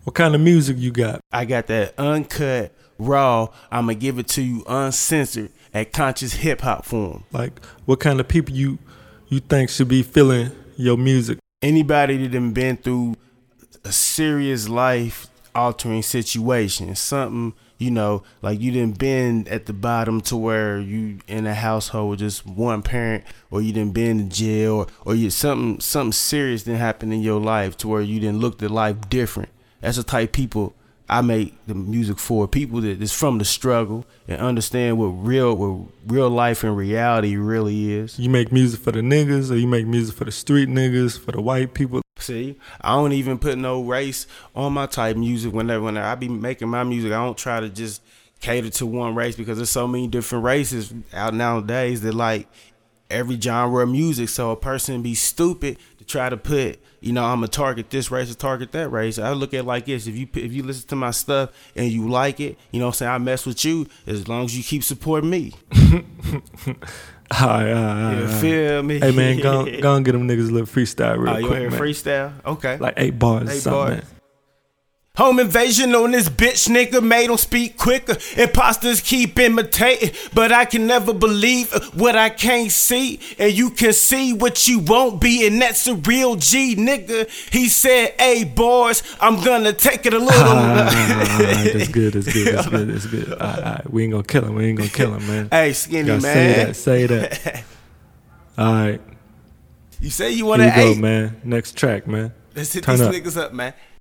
What kind of music you got? I got that uncut, raw, I'ma give it to you uncensored at conscious hip hop form. Like, what kind of people you think should be feeling your music? Anybody that done been through a serious life altering situation, something, you know, like you done been at the bottom to where you in a household with just one parent, or you done been in jail, or you something serious didn't happen in your life to where you done looked at life different. That's the type of people I make the music for. People that is from the struggle and understand what real life and reality really is. You make music for the niggas, or you make music for the street niggas, for the white people? See, I don't even put no race on my type of music. Whenever I be making my music, I don't try to just cater to one race, because there's so many different races out nowadays that like every genre of music. So a person be stupid to try to put, you know, I'm gonna target this race or target that race. I look at it like this: if you listen to my stuff and you like it, you know what I'm saying, I mess with you as long as you keep supporting me. All right. You feel me? Hey man, go and get them niggas a little freestyle real quick, you hear man. Freestyle? Okay. Like 8 bars or 8 something, bars. man. Home invasion on this bitch nigga, made him speak quicker. Imposters keep imitating, but I can never believe what I can't see. And you can see what you won't be, and that's a real G nigga. He said, hey boys, I'm gonna take it a little. That's good. All right. We ain't gonna kill him, man. Hey, Skinny, man. Say that. All right. You say you want to Here we go, man. Next track, man. Let's hit Turn these up. niggas up, man.